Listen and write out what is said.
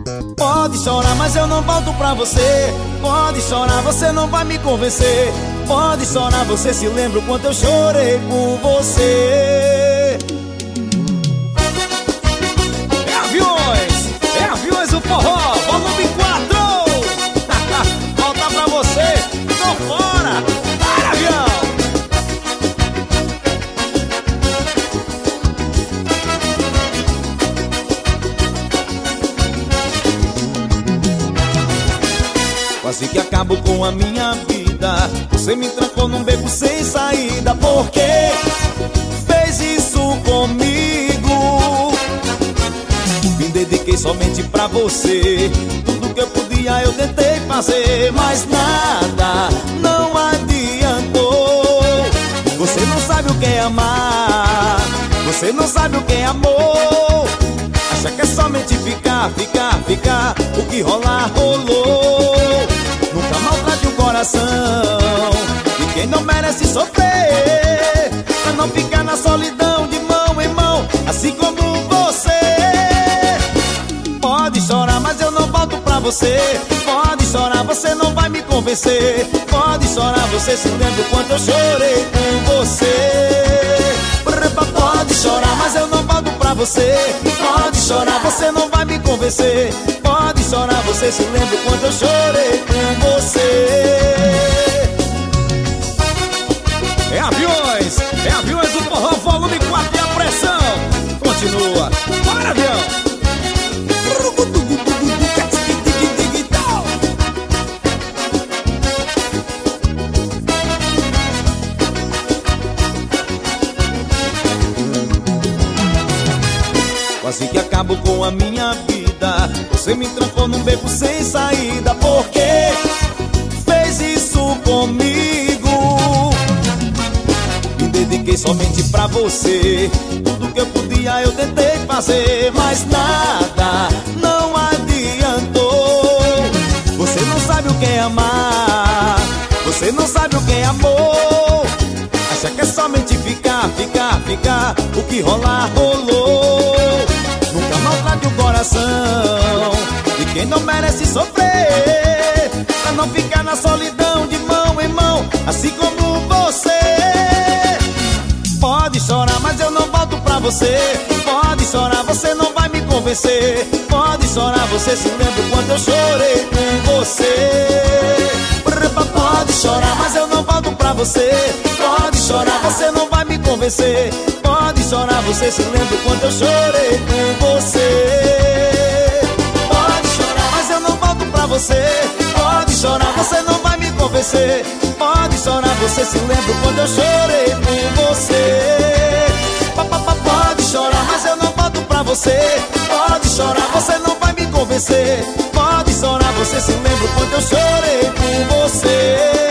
Pode chorar, mas eu não volto pra você. Pode chorar, você não vai me convencer. Pode chorar, você se lembra o quanto eu chorei por você. É aviões o forró, volume 4. Volta pra você, tô fora. Para, avião. Quase que acabo com a minha vida. Você me trancou num beco sem saída. Por que fez isso comigo? Me dediquei somente pra você. Tudo que eu podia eu tentei fazer, mas nada, não adiantou. Você não sabe o que é amar. Você não sabe o que é amor. Acha que é somente ficar. O que rolar, rolou. Nunca maltrate o coração de quem não merece sofrer, pra não ficar na solidão de mão em mão, assim como você. Pode chorar, mas eu não volto pra você. Pode chorar, você não vai me convencer. Pode chorar, você se lembra o quanto eu chorei por você. Pode chorar, mas eu não volto pra você. Pode chorar, você não vai me convencer. Pode chorar, você se lembra o quanto eu chorei por você. É aviões do forró, volume 4 e a pressão continua. Para, avião. Quase que acabo com a minha vida. Você me trancou num beco sem saída. Por que fez isso comigo? Me dediquei somente pra você. Tudo que eu podia eu tentei fazer, mas nada, não adiantou. Você não sabe o que é amar. Você não sabe o que é amor. Acha que é somente ficar. O que rolar, rolou. Nunca maltrate o coração de quem não merece sofrer, pra não ficar na solidão de mão em mão, assim como você. Pode chorar, mas eu não volto pra você. Pode chorar, você não vai me convencer. Pode chorar, você se lembra o quanto eu chorei por você. Pode chorar, mas eu não volto pra você. Pode chorar, você não vai me convencer. Pode chorar, você se lembra o quanto eu chorei por você. Pode chorar, mas eu não volto pra você. Pode chorar, você não vai me convencer. Pode chorar, você se lembra o quanto eu chorei por você. Pode chorar, mas eu não volto pra você. Pode chorar, você não vai me convencer. Pode chorar, você se lembra o quanto eu chorei por você.